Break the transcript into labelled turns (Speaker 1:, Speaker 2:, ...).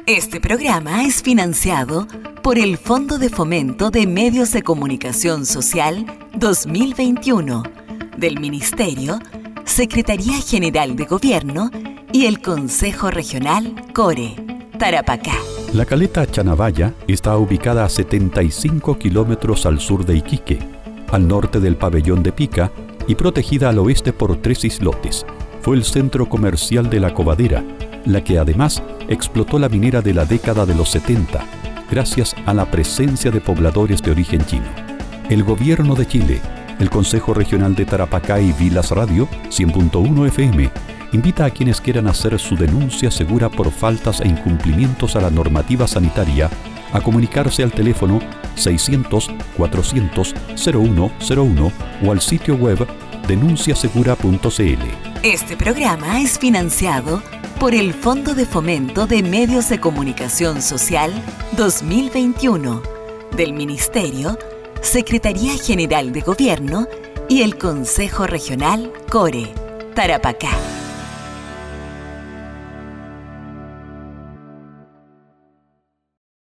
Speaker 1: Este programa es financiado por el Fondo de Fomento de Medios de Comunicación Social 2021 del Ministerio, Secretaría General de Gobierno y el Consejo Regional Core, Tarapacá.
Speaker 2: La caleta Chanabaya está ubicada a 75 kilómetros al sur de Iquique, al norte del pabellón de Pica y protegida al oeste por 3 islotes. Fue el centro comercial de la Cobadera, la que además explotó la minera de la década de los 70, gracias a la presencia de pobladores de origen chino. El Gobierno de Chile, el Consejo Regional de Tarapacá y Vilas Radio 100.1 FM invita a quienes quieran hacer su denuncia segura por faltas e incumplimientos a la normativa sanitaria a comunicarse al teléfono 600-400-0101 o al sitio web denunciasegura.cl.
Speaker 1: Este programa es financiado por el Fondo de Fomento de Medios de Comunicación Social 2021 del Ministerio, Secretaría General de Gobierno y el Consejo Regional Core, Tarapacá.